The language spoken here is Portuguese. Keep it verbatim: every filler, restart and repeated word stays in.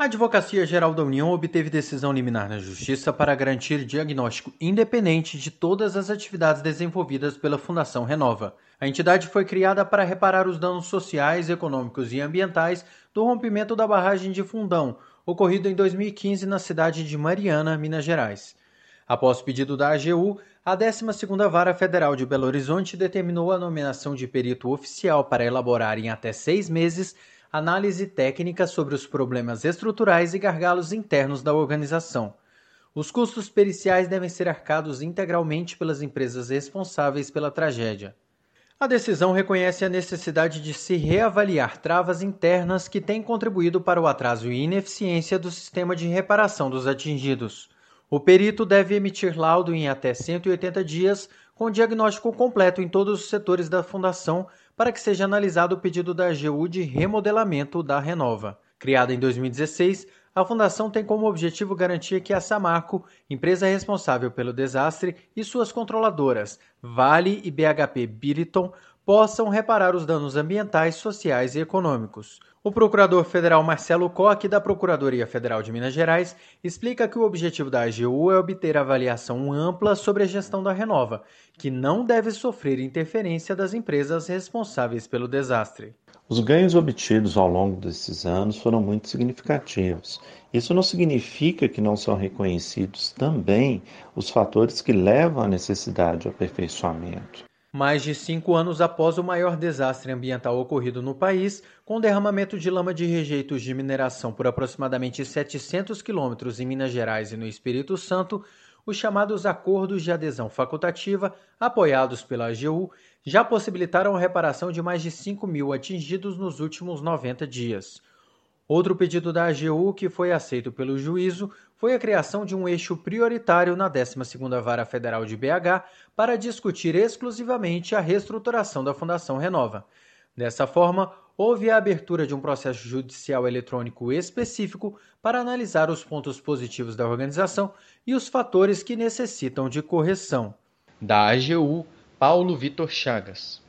A Advocacia Geral da União obteve decisão liminar na Justiça para garantir diagnóstico independente de todas as atividades desenvolvidas pela Fundação Renova. A entidade foi criada para reparar os danos sociais, econômicos e ambientais do rompimento da barragem de Fundão, ocorrido em dois mil e quinze na cidade de Mariana, Minas Gerais. Após pedido da A G U, a décima segunda Vara Federal de Belo Horizonte determinou a nomeação de perito oficial para elaborar em até seis meses análise técnica sobre os problemas estruturais e gargalos internos da organização. Os custos periciais devem ser arcados integralmente pelas empresas responsáveis pela tragédia. A decisão reconhece a necessidade de se reavaliar travas internas que têm contribuído para o atraso e ineficiência do sistema de reparação dos atingidos. O perito deve emitir laudo em até cento e oitenta dias, com diagnóstico completo em todos os setores da Fundação, para que seja analisado o pedido da A G U de remodelamento da Renova. Criada em dois mil e dezesseis, a Fundação tem como objetivo garantir que a Samarco, empresa responsável pelo desastre, e suas controladoras, Vale e B H P Billiton, possam reparar os danos ambientais, sociais e econômicos. O procurador federal Marcelo Koch, da Procuradoria Federal de Minas Gerais, explica que o objetivo da A G U é obter avaliação ampla sobre a gestão da Renova, que não deve sofrer interferência das empresas responsáveis pelo desastre. Os ganhos obtidos ao longo desses anos foram muito significativos. Isso não significa que não são reconhecidos também os fatores que levam à necessidade de aperfeiçoamento. Mais de cinco anos após o maior desastre ambiental ocorrido no país, com derramamento de lama de rejeitos de mineração por aproximadamente setecentos quilômetros em Minas Gerais e no Espírito Santo, os chamados acordos de adesão facultativa, apoiados pela A G U, já possibilitaram a reparação de mais de cinco mil atingidos nos últimos noventa dias. Outro pedido da A G U, que foi aceito pelo juízo, foi a criação de um eixo prioritário na décima segunda Vara Federal de B H para discutir exclusivamente a reestruturação da Fundação Renova. Dessa forma, houve a abertura de um processo judicial eletrônico específico para analisar os pontos positivos da organização e os fatores que necessitam de correção. Da A G U, Paulo Vitor Chagas.